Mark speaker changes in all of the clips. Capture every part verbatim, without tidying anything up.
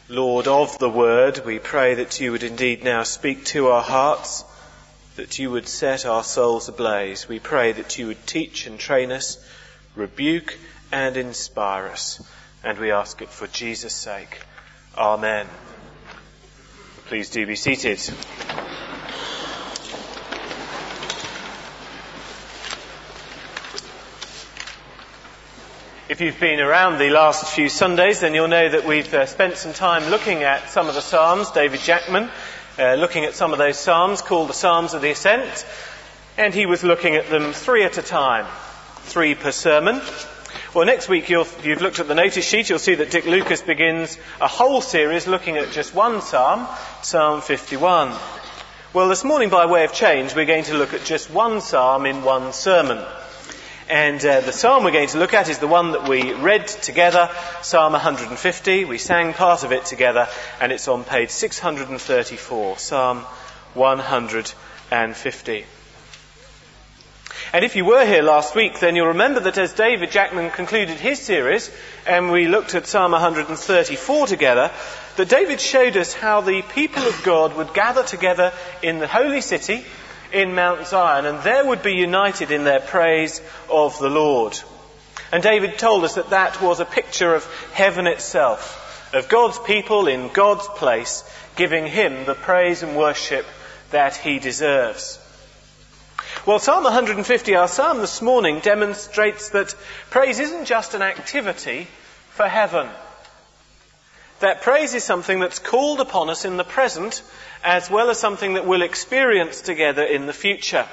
Speaker 1: Lord of the Word, we pray that you would indeed now speak to our hearts, that you would set our souls ablaze. We pray that you would teach and train us, rebuke and inspire us. And we ask it for Jesus' sake. Amen. Please do be seated. If you've been around the last few Sundays, then you'll know that we've uh, spent some time looking at some of the Psalms, David Jackman, uh, looking at some of those Psalms called the Psalms of the Ascent, and he was looking at them three at a time, three per sermon. Well, next week, you'll, if you've looked at the notice sheet, you'll see that Dick Lucas begins a whole series looking at just one Psalm, Psalm fifty-one. Well, this morning, by way of change, we're going to look at just one Psalm in one sermon. And uh, the psalm we're going to look at is the one that we read together, Psalm one hundred fifty. We sang part of it together, and it's on page six hundred thirty-four, Psalm one hundred fifty. And if you were here last week, then you'll remember that as David Jackman concluded his series, and we looked at Psalm one hundred thirty-four together, that David showed us how the people of God would gather together in the holy city, in Mount Zion, and there would be united in their praise of the Lord. And David told us that that was a picture of heaven itself, of God's people in God's place, giving him the praise and worship that he deserves. Well, Psalm one hundred fifty, our psalm this morning, demonstrates that praise isn't just an activity for heaven. That praise is something that's called upon us in the present, as well as something that we'll experience together in the future.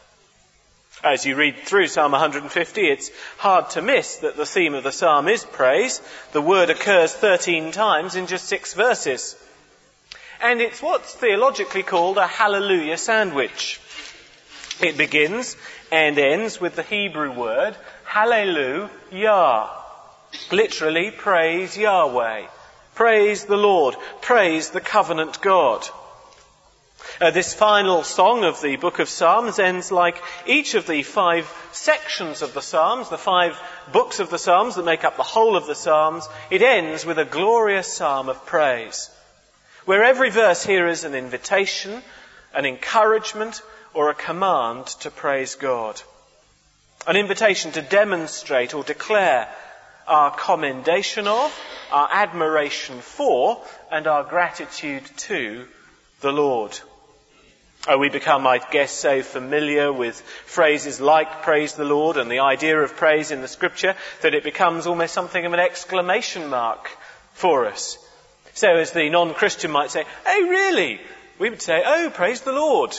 Speaker 1: As you read through Psalm one hundred fifty, it's hard to miss that the theme of the psalm is praise. The word occurs thirteen times in just six verses. And it's what's theologically called a hallelujah sandwich. It begins and ends with the Hebrew word hallelujah. Literally, praise Yahweh. Praise the Lord. Praise the covenant God. Uh, this final song of the book of Psalms ends like each of the five sections of the Psalms, the five books of the Psalms that make up the whole of the Psalms. It ends with a glorious psalm of praise, where every verse here is an invitation, an encouragement, or a command to praise God. An invitation to demonstrate or declare our commendation of, our admiration for, and our gratitude to the Lord. Oh, we become, I guess, so familiar with phrases like praise the Lord and the idea of praise in the scripture that it becomes almost something of an exclamation mark for us. So as the non-Christian might say, oh really? We would say, oh, praise the Lord.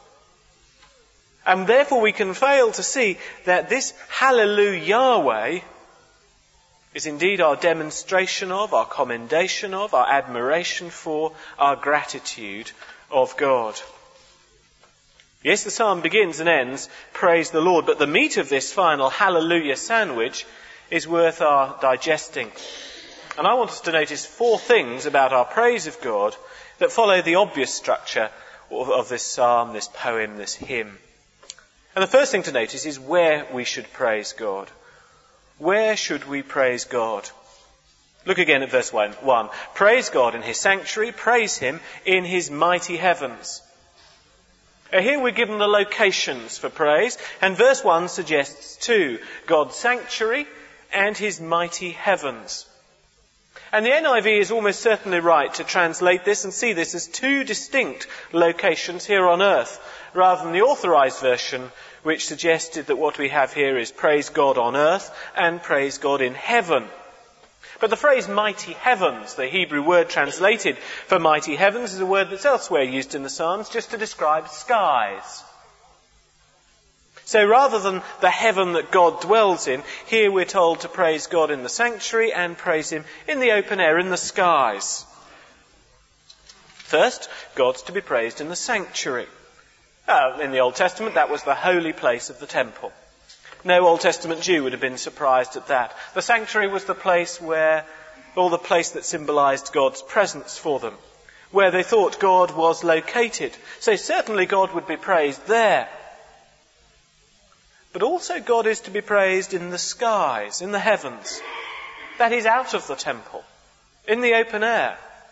Speaker 1: And therefore we can fail to see that this hallelujah Yahweh is indeed our demonstration of, our commendation of, our admiration for, our gratitude of God. Yes, the psalm begins and ends, praise the Lord, but the meat of this final hallelujah sandwich is worth our digesting. And I want us to notice four things about our praise of God that follow the obvious structure of, of this psalm, this poem, this hymn. And the first thing to notice is where we should praise God. Where should we praise God? Look again at verse one. one. Praise God in his sanctuary, praise him in his mighty heavens. Here we're given the locations for praise, and verse one suggests two, God's sanctuary and his mighty heavens. And the N I V is almost certainly right to translate this and see this as two distinct locations here on earth, rather than the authorized version, which suggested that what we have here is praise God on earth and praise God in heaven. But the phrase mighty heavens, the Hebrew word translated for mighty heavens, is a word that's elsewhere used in the Psalms just to describe skies. So rather than the heaven that God dwells in, here we're told to praise God in the sanctuary and praise him in the open air, in the skies. First, God's to be praised in the sanctuary. Uh, in the Old Testament, that was the holy place of the temple. No Old Testament Jew would have been surprised at that. The sanctuary was the place where, or the place that symbolised God's presence for them, where they thought God was located. So certainly God would be praised there. But also God is to be praised in the skies, in the heavens. That is out of the temple, in the open air.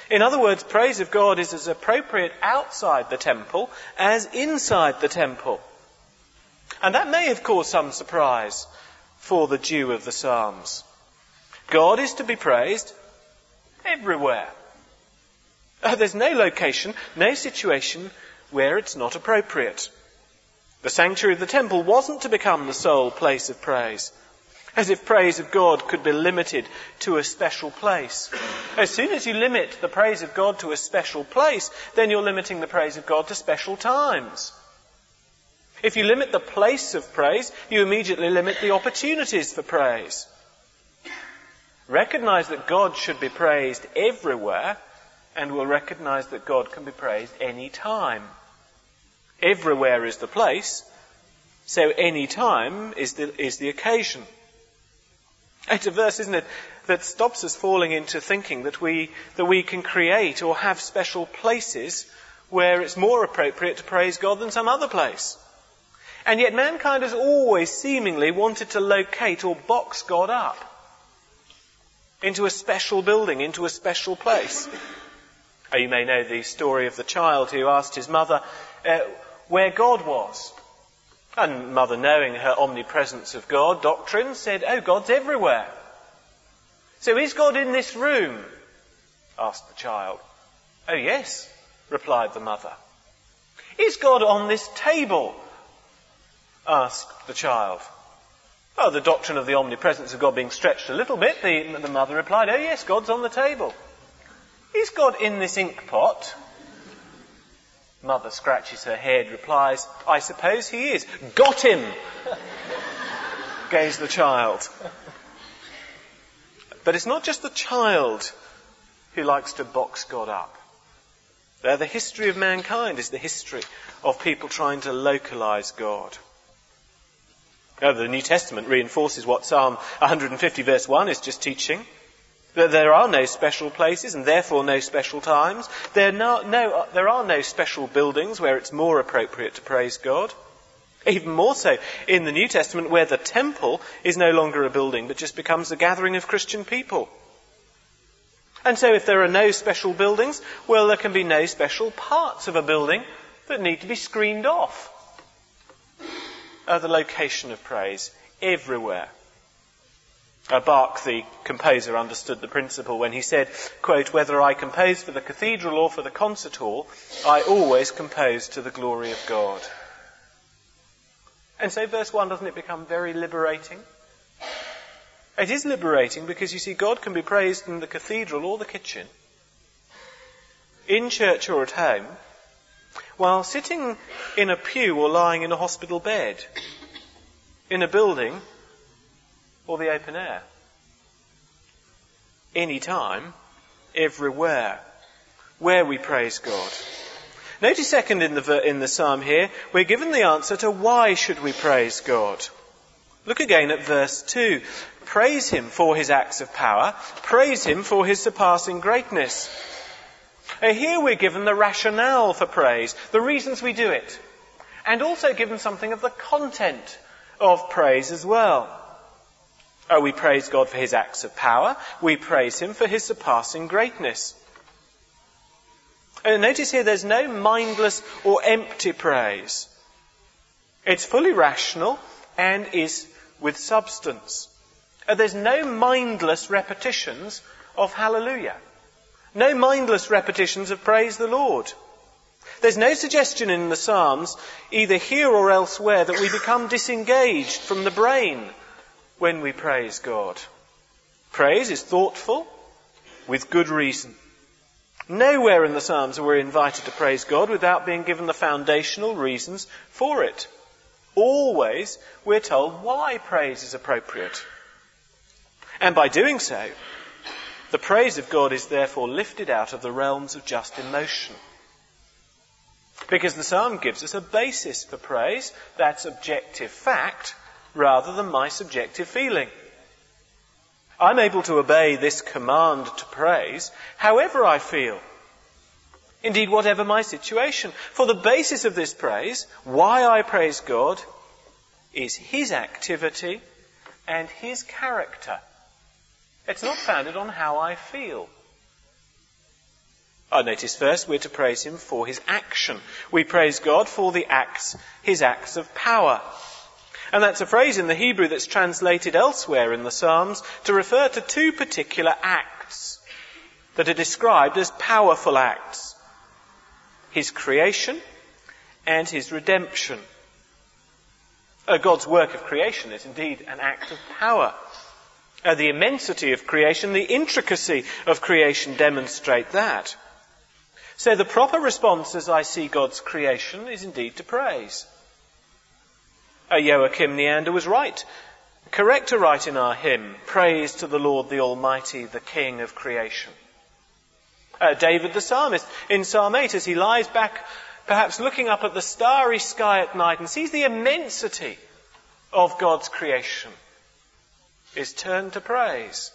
Speaker 1: In other words, praise of God is as appropriate outside the temple as inside the temple. And that may have caused some surprise for the Jew of the Psalms. God is to be praised everywhere. Uh, there's no location, no situation where it's not appropriate. The sanctuary of the temple wasn't to become the sole place of praise, as if praise of God could be limited to a special place. As soon as you limit the praise of God to a special place, then you're limiting the praise of God to special times. If you limit the place of praise, you immediately limit the opportunities for praise. Recognize that God should be praised everywhere, and we'll recognize that God can be praised any time. Everywhere is the place, so any time is the, is the occasion. It's a verse, isn't it, that stops us falling into thinking that we, that we can create or have special places where it's more appropriate to praise God than some other place. And yet mankind has always seemingly wanted to locate or box God up into a special building, into a special place. Oh, you may know the story of the child who asked his mother uh, where God was. And mother, knowing her omnipresence of God doctrine, said, "Oh, God's everywhere." "So is God in this room?" asked the child. "Oh, yes," replied the mother. "Is God on this table?" asked the child. Well, the doctrine of the omnipresence of God being stretched a little bit, the, the mother replied, "Oh, yes, God's on the table." "Is God in this ink pot?" Mother scratches her head, replies, "I suppose he is." "Got him!" goes the child. But it's not just the child who likes to box God up. The history of mankind is the history of people trying to localize God. Now, the New Testament reinforces what Psalm one hundred fifty verse one is just teaching. That there are no special places and therefore no special times. There, no, no, there are no special buildings where it's more appropriate to praise God. Even more so in the New Testament, where the temple is no longer a building but just becomes a gathering of Christian people. And so if there are no special buildings, well, there can be no special parts of a building that need to be screened off. Uh, the location of praise everywhere. Uh, Bach, the composer, understood the principle when he said, quote, "Whether I compose for the cathedral or for the concert hall, I always compose to the glory of God." And so verse one, doesn't it become very liberating? It is liberating because, you see, God can be praised in the cathedral or the kitchen, in church or at home, while sitting in a pew or lying in a hospital bed, in a building or the open air. Anytime, everywhere, where we praise God. Notice second in the, in the psalm here, we're given the answer to why should we praise God. Look again at verse two. Praise him for his acts of power. Praise him for his surpassing greatness. Uh, here we're given the rationale for praise, the reasons we do it, and also given something of the content of praise as well. Oh, we praise God for his acts of power. We praise him for his surpassing greatness. And notice here there's no mindless or empty praise. It's fully rational and is with substance. And there's no mindless repetitions of hallelujah. No mindless repetitions of praise the Lord. There's no suggestion in the Psalms, either here or elsewhere, that we become disengaged from the brain when we praise God. Praise is thoughtful, with good reason. Nowhere in the Psalms are we invited to praise God without being given the foundational reasons for it. Always we're told why praise is appropriate. And by doing so, the praise of God is therefore lifted out of the realms of just emotion. Because the psalm gives us a basis for praise, that's objective fact, rather than my subjective feeling. I'm able to obey this command to praise however I feel. Indeed, whatever my situation. For the basis of this praise, why I praise God, is his activity and his character. It's not founded on how I feel. I notice first we're to praise him for his action. We praise God for the acts, his acts of power. And that's a phrase in the Hebrew that's translated elsewhere in the Psalms to refer to two particular acts that are described as powerful acts: his creation and his redemption. Uh, God's work of creation is indeed an act of power. Uh, the immensity of creation, the intricacy of creation demonstrate that. So the proper response as I see God's creation is indeed to praise. Uh, Joachim Neander was right, correct to write in our hymn, "Praise to the Lord the Almighty, the King of creation." Uh, David the psalmist in Psalm eight, as he lies back, perhaps looking up at the starry sky at night and sees the immensity of God's creation, is turned to praise.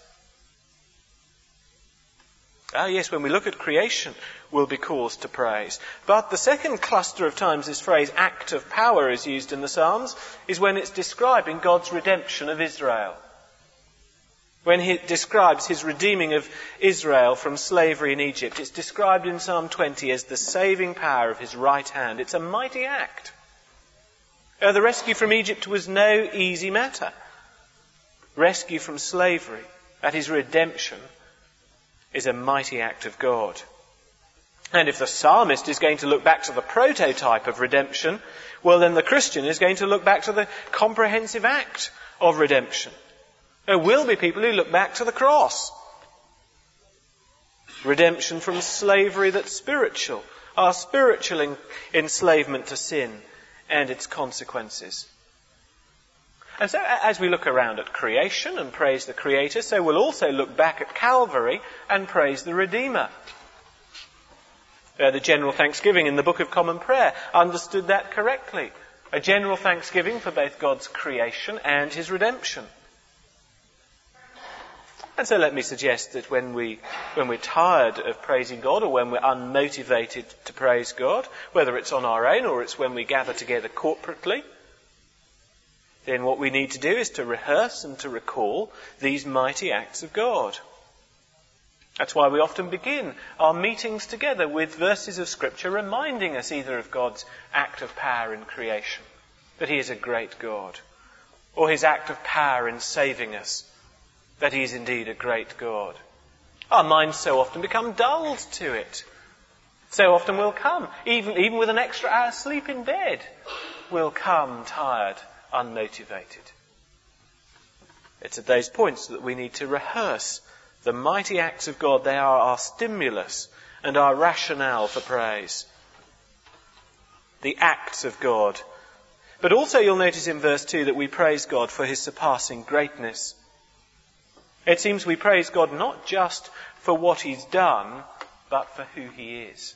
Speaker 1: Ah, yes, when we look at creation, we'll be caused to praise. But the second cluster of times this phrase, act of power, is used in the Psalms, is when it's describing God's redemption of Israel. When he describes his redeeming of Israel from slavery in Egypt, it's described in Psalm twenty as the saving power of his right hand. It's a mighty act. Uh, the rescue from Egypt was no easy matter. Rescue from slavery, that is redemption, is a mighty act of God. And if the psalmist is going to look back to the prototype of redemption, well then the Christian is going to look back to the comprehensive act of redemption. There will be people who look back to the cross. Redemption from slavery that's spiritual, our spiritual en- enslavement to sin and its consequences. And so as we look around at creation and praise the Creator, so we'll also look back at Calvary and praise the Redeemer. Uh, the general thanksgiving in the Book of Common Prayer understood that correctly. A general thanksgiving for both God's creation and his redemption. And so let me suggest that when, we, when we're tired of praising God, or when we're unmotivated to praise God, whether it's on our own or it's when we gather together corporately, then what we need to do is to rehearse and to recall these mighty acts of God. That's why we often begin our meetings together with verses of Scripture reminding us either of God's act of power in creation, that he is a great God, or his act of power in saving us, that he is indeed a great God. Our minds so often become dulled to it. So often we'll come, even, even with an extra hour's sleep in bed, we'll come tired, unmotivated. It's at those points that we need to rehearse the mighty acts of God. They are our stimulus and our rationale for praise. The acts of God. But also you'll notice in verse two that we praise God for his surpassing greatness. It seems we praise God not just for what he's done, but for who he is.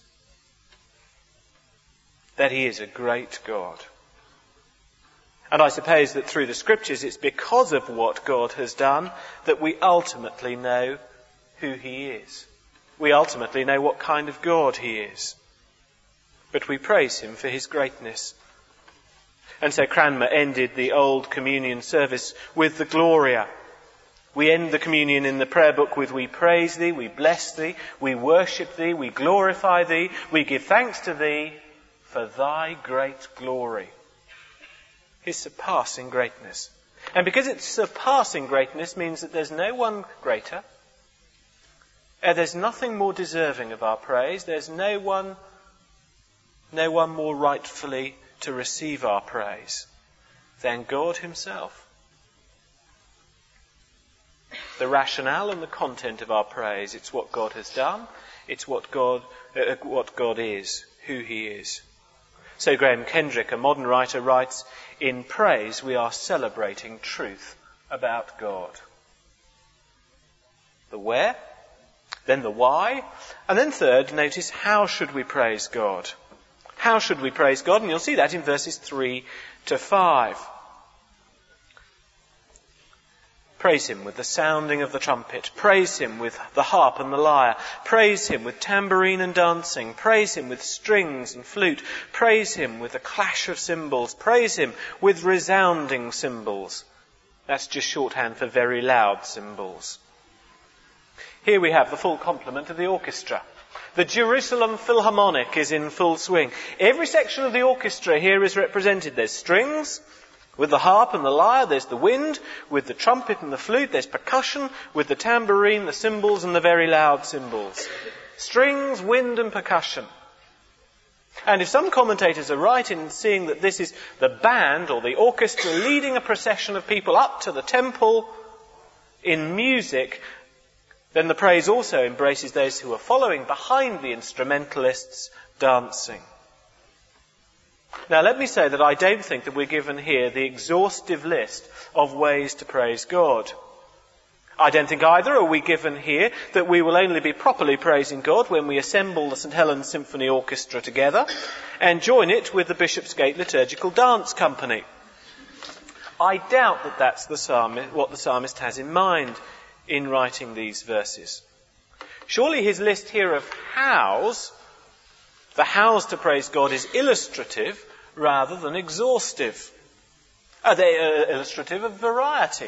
Speaker 1: That he is a great God. And I suppose that through the Scriptures it's because of what God has done that we ultimately know who he is. We ultimately know what kind of God he is. But we praise him for his greatness. And so Cranmer ended the old communion service with the Gloria. We end the communion in the prayer book with "We praise thee, we bless thee, we worship thee, we glorify thee, we give thanks to thee for thy great glory." His surpassing greatness. And because it's surpassing greatness means that there's no one greater. Uh, there's nothing more deserving of our praise. There's no one, no one more rightfully to receive our praise than God himself. The rationale and the content of our praise, it's what God has done, it's what God, uh, what God is, who he is. So Graham Kendrick, a modern writer, writes, "In praise we are celebrating truth about God." The where, then the why, and then third, notice how should we praise God? How should we praise God? And you'll see that in verses three to five. Praise him with the sounding of the trumpet. Praise him with the harp and the lyre. Praise him with tambourine and dancing. Praise him with strings and flute. Praise him with the clash of cymbals. Praise him with resounding cymbals. That's just shorthand for very loud cymbals. Here we have the full complement of the orchestra. The Jerusalem Philharmonic is in full swing. Every section of the orchestra here is represented. There's strings with the harp and the lyre. There's the wind with the trumpet and the flute. There's percussion with the tambourine, the cymbals and the very loud cymbals. Strings, wind and percussion. And if some commentators are right in seeing that this is the band or the orchestra leading a procession of people up to the temple in music, then the praise also embraces those who are following behind the instrumentalists dancing. Now let me say that I don't think that we're given here the exhaustive list of ways to praise God. I don't think either are we given here that we will only be properly praising God when we assemble the St Helens Symphony Orchestra together and join it with the Bishopsgate Liturgical Dance Company. I doubt that that's the psalmist, what the psalmist has in mind in writing these verses. Surely his list here of hows, the hows to praise God, is illustrative rather than exhaustive. Are they uh, illustrative of variety?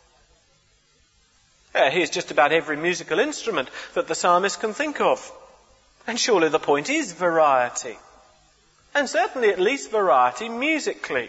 Speaker 1: Uh, here's just about every musical instrument that the psalmist can think of. And surely the point is variety. And certainly at least variety musically.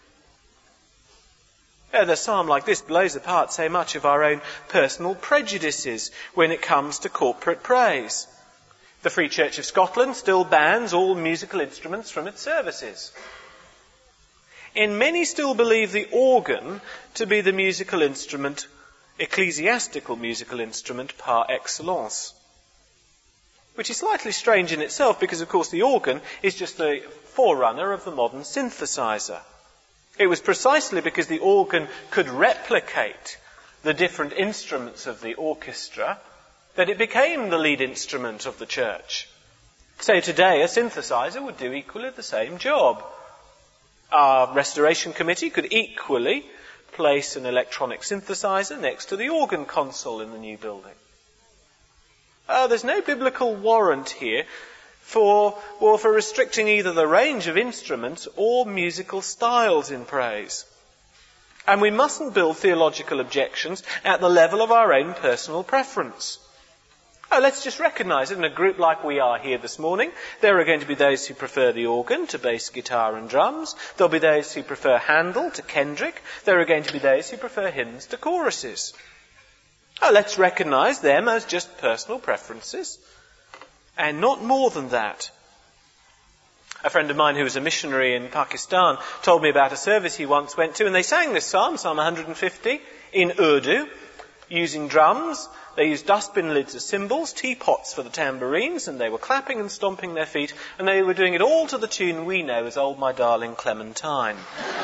Speaker 1: Uh, the psalm like this blows apart so much of our own personal prejudices when it comes to corporate praise. The Free Church of Scotland still bans all musical instruments from its services. And many still believe the organ to be the musical instrument, ecclesiastical musical instrument par excellence. Which is slightly strange in itself because, of course, the organ is just the forerunner of the modern synthesizer. It was precisely because the organ could replicate the different instruments of the orchestra that it became the lead instrument of the church. So today a synthesizer would do equally the same job. Our restoration committee could equally place an electronic synthesizer next to the organ console in the new building. Uh, there's no biblical warrant here for, well, for restricting either the range of instruments or musical styles in praise. And we mustn't build theological objections at the level of our own personal preference. Oh, let's just recognise that in a group like we are here this morning, there are going to be those who prefer the organ to bass guitar and drums. There'll be those who prefer Handel to Kendrick. There are going to be those who prefer hymns to choruses. Oh, let's recognise them as just personal preferences, and not more than that. A friend of mine who was a missionary in Pakistan told me about a service he once went to, and they sang this psalm, Psalm one hundred fifty, in Urdu, using drums. They used dustbin lids as cymbals, teapots for the tambourines, and they were clapping and stomping their feet, and they were doing it all to the tune we know as Old My Darling Clementine.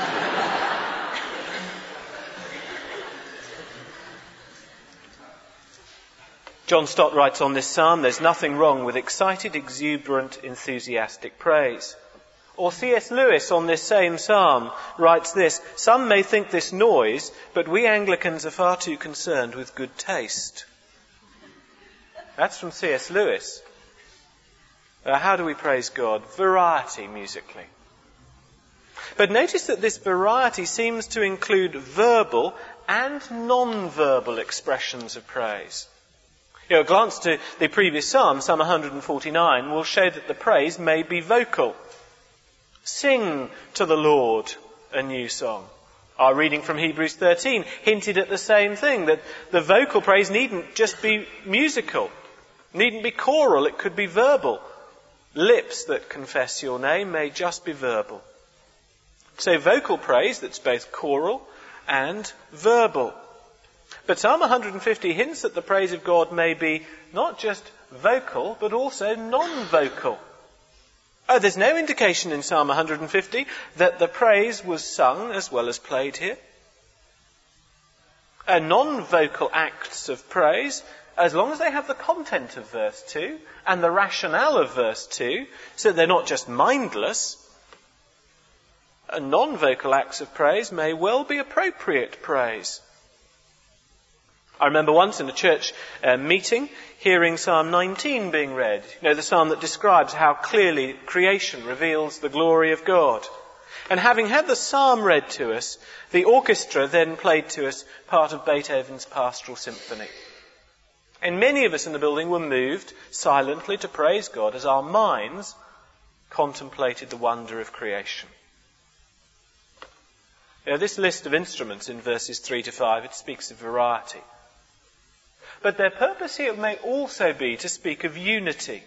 Speaker 1: John Stott writes on this psalm, there's nothing wrong with excited, exuberant, enthusiastic praise. Or C S Lewis on this same psalm writes this, some may think this noise, but we Anglicans are far too concerned with good taste. That's from C S Lewis. Uh, how do we praise God? Variety musically. But notice that this variety seems to include verbal and non-verbal expressions of praise. You know, a glance to the previous psalm, Psalm one hundred forty-nine, will show that the praise may be vocal. Sing to the Lord a new song. Our reading from Hebrews thirteen hinted at the same thing, that the vocal praise needn't just be musical, needn't be choral, it could be verbal. Lips that confess your name may just be verbal. So vocal praise that's both choral and verbal. But Psalm one hundred fifty hints that the praise of God may be not just vocal, but also non-vocal. Oh, there's no indication in Psalm one hundred fifty that the praise was sung as well as played here. Uh, non-vocal acts of praise, as long as they have the content of verse two and the rationale of verse two, so they're not just mindless, uh, non-vocal acts of praise may well be appropriate praise. I remember once in a church uh, meeting hearing Psalm nineteen being read. You know, the psalm that describes how clearly creation reveals the glory of God. And having had the psalm read to us, the orchestra then played to us part of Beethoven's Pastoral Symphony. And many of us in the building were moved silently to praise God as our minds contemplated the wonder of creation. Now, this list of instruments in verses three to five, it speaks of variety. But their purpose here may also be to speak of unity.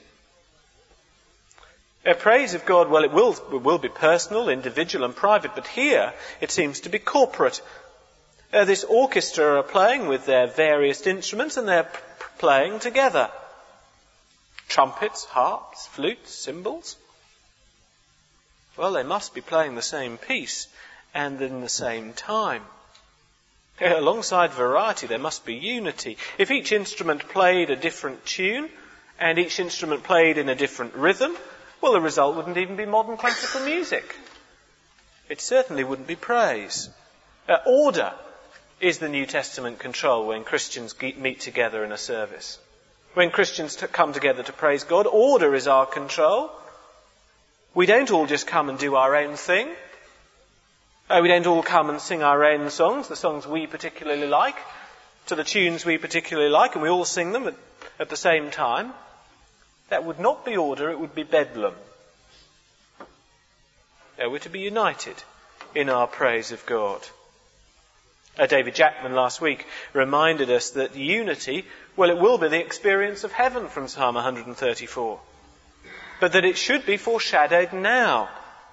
Speaker 1: A praise of God, well, it will, it will be personal, individual and private, but here it seems to be corporate. Uh, this orchestra are playing with their various instruments and they're p- playing together. Trumpets, harps, flutes, cymbals. Well, they must be playing the same piece and in the same time. Uh, alongside variety, there must be unity. If each instrument played a different tune and each instrument played in a different rhythm, well, the result wouldn't even be modern classical music. It certainly wouldn't be praise. Uh, order is the New Testament control when Christians meet together in a service. When Christians t- come together to praise God, order is our control. We don't all just come and do our own thing. Uh, we don't all come and sing our own songs, the songs we particularly like, to the tunes we particularly like, and we all sing them at, at the same time. That would not be order, it would be bedlam. Uh, we're to be united in our praise of God. Uh, David Jackman last week reminded us that unity, well, it will be the experience of heaven from Psalm one thirty-four. But that it should be foreshadowed now.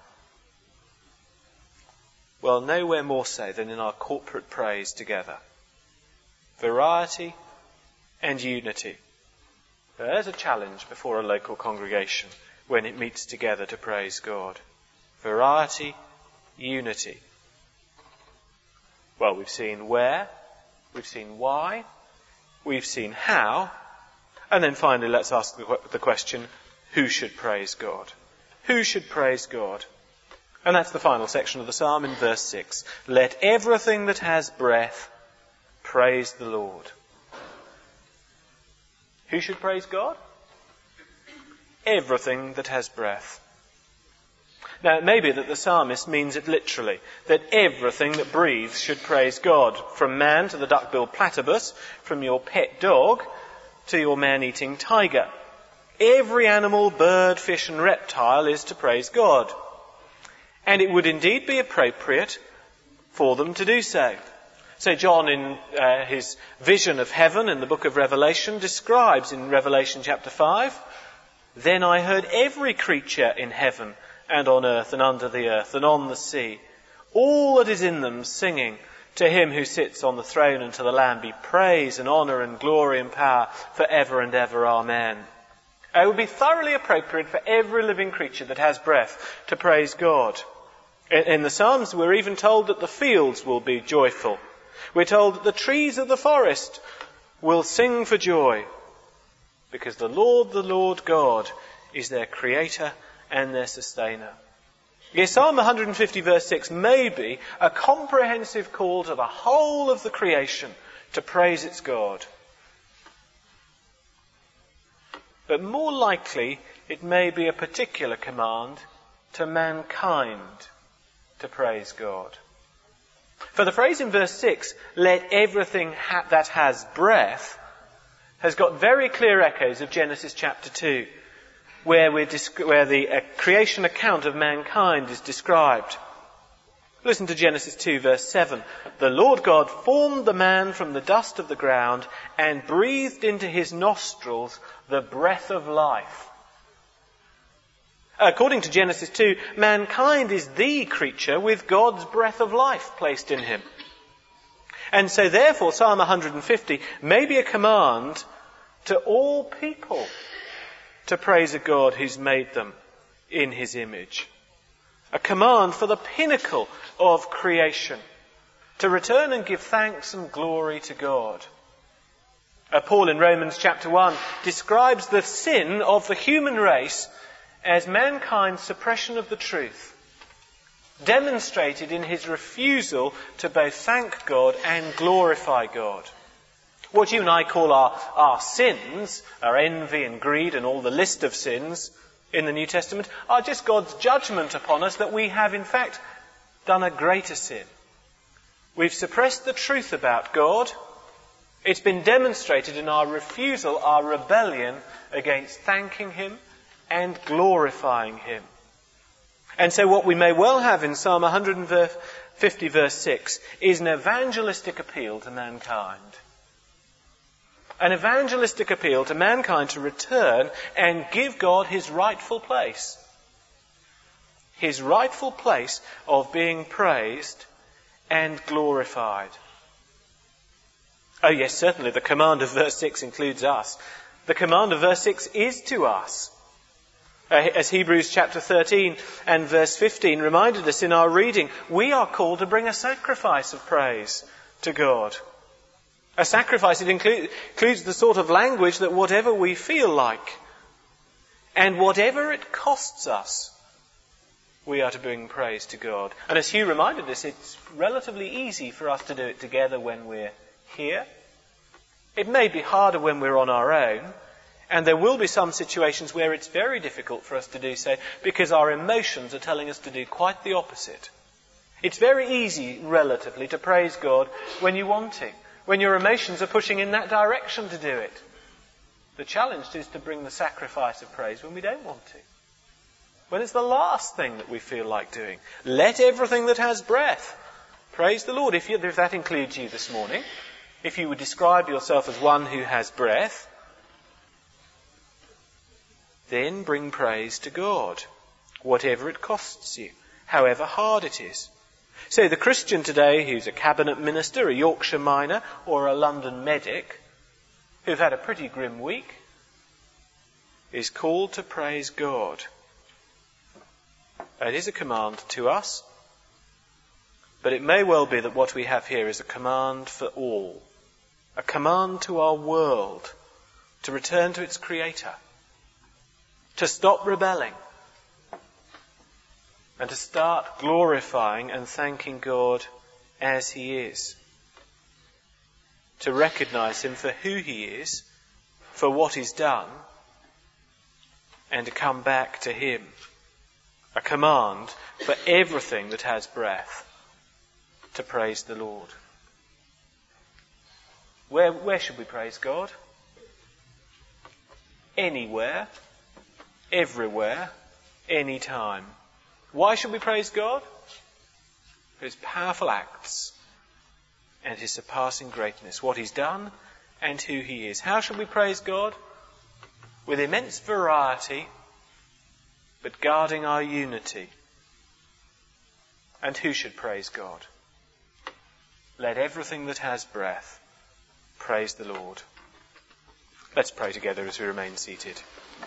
Speaker 1: Well, nowhere more so than in our corporate praise together. Variety and unity. There's a challenge before a local congregation when it meets together to praise God. Variety, unity. Well, we've seen where, we've seen why, we've seen how, and then finally let's ask the question, who should praise God? Who should praise God? And that's the final section of the psalm in verse six. Let everything that has breath praise the Lord. Who should praise God? Everything that has breath. Now, it may be that the psalmist means it literally, that everything that breathes should praise God, from man to the duck-billed platypus, from your pet dog to your man-eating tiger. Every animal, bird, fish and reptile is to praise God. And it would indeed be appropriate for them to do so. So John, in uh, his vision of heaven in the book of Revelation, describes in Revelation chapter five, "Then I heard every creature in heaven and on earth and under the earth and on the sea, all that is in them, singing, to him who sits on the throne and to the Lamb be praise and honour and glory and power for ever and ever. Amen." It would be thoroughly appropriate for every living creature that has breath to praise God. In, in the Psalms, we're even told that the fields will be joyful. We're told that the trees of the forest will sing for joy, because the Lord, the Lord God, is their creator and their sustainer. Yes, Psalm one fifty verse six may be a comprehensive call to the whole of the creation to praise its God. But more likely, it may be a particular command to mankind to praise God. For the phrase in verse six, let everything ha- that has breath, has got very clear echoes of Genesis chapter two, where, we're disc- where the uh, creation account of mankind is described. Listen to Genesis two verse seven. The Lord God formed the man from the dust of the ground and breathed into his nostrils the breath of life. According to Genesis two, mankind is the creature with God's breath of life placed in him. And so therefore Psalm one fifty may be a command to all people to praise a God who's made them in his image. A command for the pinnacle of creation to return and give thanks and glory to God. Uh, Paul in Romans chapter one describes the sin of the human race as mankind's suppression of the truth, demonstrated in his refusal to both thank God and glorify God. What you and I call our, our sins, our envy and greed and all the list of sins in the New Testament, are just God's judgment upon us that we have in fact done a greater sin. We've suppressed the truth about God It's been demonstrated in our refusal, our rebellion against thanking him and glorifying him. And so what we may well have in Psalm one fifty verse six is an evangelistic appeal to mankind. An evangelistic appeal to mankind to return and give God his rightful place. His rightful place of being praised and glorified. Oh yes, certainly the command of verse six includes us. The command of verse six is to us. As Hebrews chapter thirteen and verse fifteen reminded us in our reading, we are called to bring a sacrifice of praise to God. A sacrifice, it include, includes the sort of language that whatever we feel like and whatever it costs us, we are to bring praise to God. And as Hugh reminded us, it's relatively easy for us to do it together when we're here. It may be harder when we're on our own, and there will be some situations where it's very difficult for us to do so because our emotions are telling us to do quite the opposite. It's very easy, relatively, to praise God when you want to, when your emotions are pushing in that direction to do it. The challenge is to bring the sacrifice of praise when we don't want to. When it's the last thing that we feel like doing. Let everything that has breath praise the Lord. If, you, if that includes you this morning, if you would describe yourself as one who has breath, then bring praise to God, whatever it costs you, however hard it is. So the Christian today who's a cabinet minister, a Yorkshire miner, or a London medic, who've had a pretty grim week, is called to praise God. It is a command to us, but it may well be that what we have here is a command for all, a command to our world to return to its Creator, to stop rebelling, and to start glorifying and thanking God as He is, to recognise Him for who He is, for what He's done, and to come back to Him. A command for everything that has breath to praise the Lord. Where, where should we praise God? Anywhere, everywhere, anytime. Why should we praise God? For His powerful acts and His surpassing greatness, what He's done and who He is. How should we praise God? With immense variety, but guarding our unity. And who should praise God? Let everything that has breath praise the Lord. Let's pray together as we remain seated.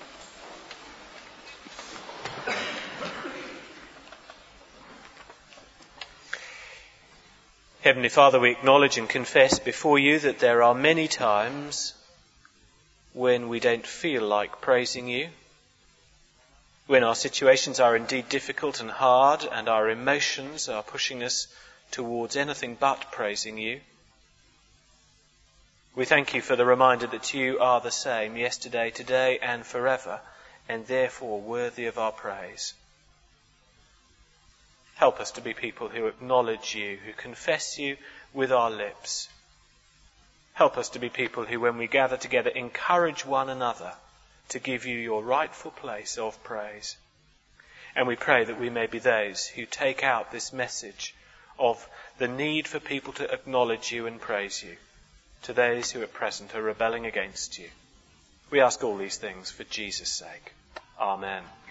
Speaker 1: Heavenly Father, we acknowledge and confess before you that there are many times when we don't feel like praising you, when our situations are indeed difficult and hard and our emotions are pushing us towards anything but praising you. We thank you for the reminder that you are the same yesterday, today and forever, and therefore worthy of our praise. Help us to be people who acknowledge you, who confess you with our lips. Help us to be people who, when we gather together, encourage one another to give you your rightful place of praise. And we pray that we may be those who take out this message of the need for people to acknowledge you and praise you to those who at present are rebelling against you. We ask all these things for Jesus' sake. Amen.